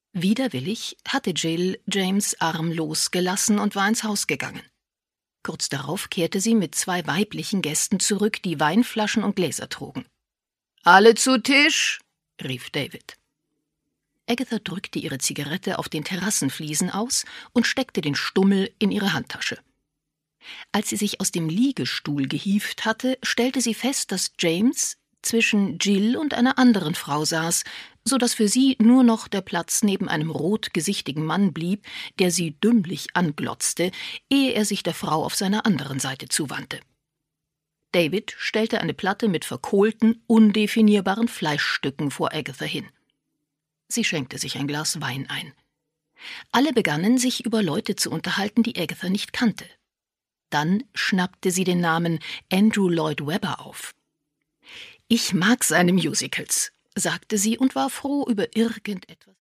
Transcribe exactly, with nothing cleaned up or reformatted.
Widerwillig hatte Jill James' Arm losgelassen und war ins Haus gegangen. Kurz darauf kehrte sie mit zwei weiblichen Gästen zurück, die Weinflaschen und Gläser trugen. »Alle zu Tisch«, rief David. Agatha drückte ihre Zigarette auf den Terrassenfliesen aus und steckte den Stummel in ihre Handtasche. Als sie sich aus dem Liegestuhl gehievt hatte, stellte sie fest, dass James zwischen Jill und einer anderen Frau saß, so dass für sie nur noch der Platz neben einem rotgesichtigen Mann blieb, der sie dümmlich anglotzte, ehe er sich der Frau auf seiner anderen Seite zuwandte. David stellte eine Platte mit verkohlten, undefinierbaren Fleischstücken vor Agatha hin. Sie schenkte sich ein Glas Wein ein. Alle begannen, sich über Leute zu unterhalten, die Agatha nicht kannte. Dann schnappte sie den Namen Andrew Lloyd Webber auf. »Ich mag seine Musicals«, sagte sie und war froh über irgendetwas.